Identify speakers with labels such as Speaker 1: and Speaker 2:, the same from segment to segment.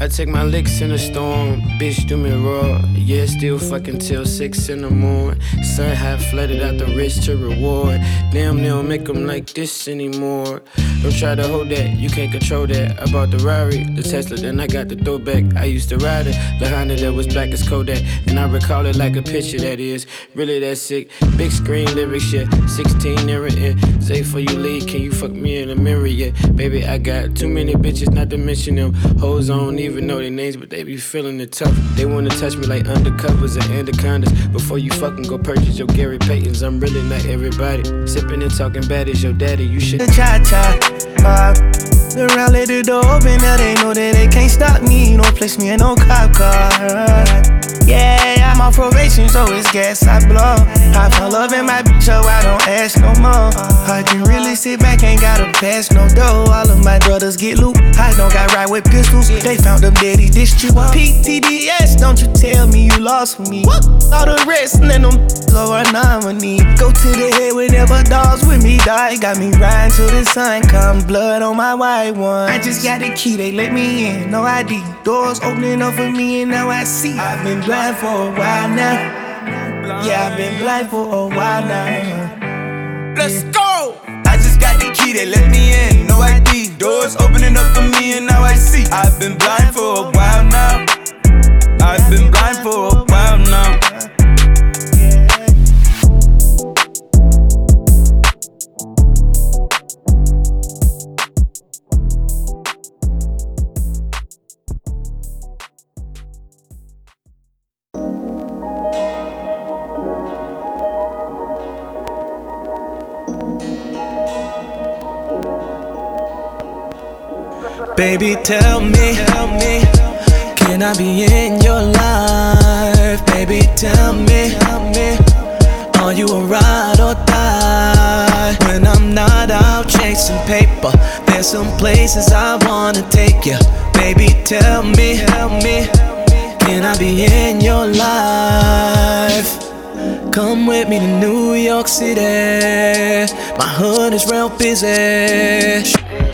Speaker 1: I take my licks in the storm, bitch do me raw. Yeah, still fucking till 6 in the morning. Sun high flooded out the rich to reward. Damn, they don't make them like this anymore. Don't try to hold that, you can't control that. I bought the Rari, the Tesla, then I got the throwback. I used to ride it, the Honda that was black as Kodak. And I recall it like a picture that is really that sick. Big screen lyric shit, 16 near it. Say for you leave, can you fuck me in the mirror yet? Baby, I got too many bitches, not to mention them. Hoes, I don't even know their names, but they be feeling it tough. They wanna touch me like undercovers and anacondas. Before you fucking go purchase your Gary Paytons, I'm really not everybody. Sipping and talking bad as your daddy, you should
Speaker 2: cha-cha, around, let the door open, now they know that they can't stop me. Don't place me in no cop car. Yeah, I'm on probation, so it's gas I blow. I found love in my bitch, so I don't ask no more. I can really sit back, ain't gotta pass no dough. All of my brothers get loot, I don't got right with pistols. They found them dead, he dissed you. PTDS, don't you tell me you lost for me. All the rest, and then them so a nominee. Go to the head whenever dogs with me die. Got me riding till the sun come, blood on my white one. I just got the key, they let me in, no ID. Doors opening up for me and now I see. I've been blind for a while now. Yeah, I've been blind for a while now.
Speaker 3: Let's go! I just got the key, they let me in, no ID. Doors opening up for me and now I see. I've been blind for a while now. I've been blind for a while now.
Speaker 2: Baby, tell me, can I be in your life? Baby, tell me, are you a ride or die? When I'm not out chasing paper, there's some places I wanna take you. Baby, tell me, can I be in your life? Come with me to New York City, my hood is real busy.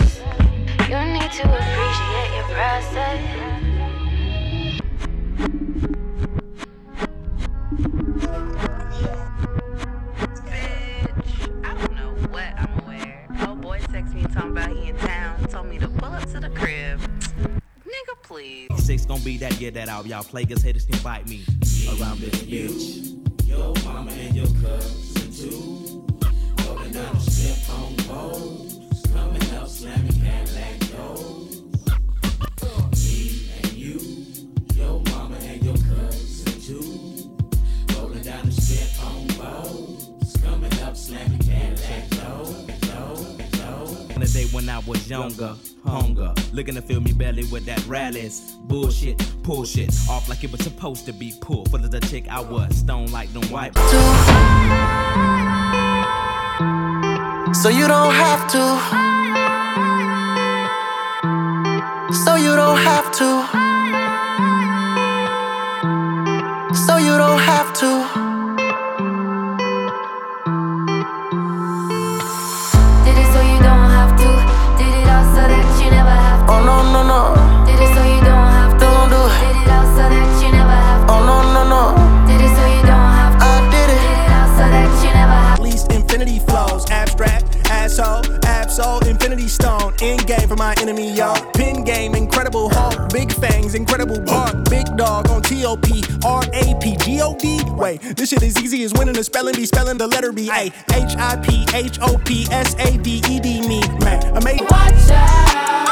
Speaker 4: Six gon' be that year that all y'all players haters can bite me around this bitch. Your mama and your cousin too. Rolling down the strip on poles. Coming up slamming Cadillac doors. Me and you. Your mama and your cousin too. Rolling down the strip on poles. Coming up slamming Cadillac doors. The day when I was younger, hunger, looking to fill me belly with that rallies, bullshit, pull shit, off like it was supposed to be pulled. Full of the chick I was, stone like them white.
Speaker 2: So you don't have to. So you don't have to. So you don't have to. Oh no no no.
Speaker 5: Did it so you don't have to.
Speaker 2: Don't do it.
Speaker 5: Did it out so that you never have to.
Speaker 2: Oh no no no.
Speaker 5: Did it so you don't have to.
Speaker 2: I did it.
Speaker 5: Did it out so that you never have to.
Speaker 6: Least infinity flows, abstract, asshole, absol, infinity stone, end game for my enemy, y'all. Pin game, incredible Hulk, big fangs, incredible bark, big dog on TOP, RAP, GOD. Wait, this shit is easy as winning the spelling bee, spelling the letter B, A, HIP, HOP, SADED, me, man, amazing.
Speaker 5: Watch out.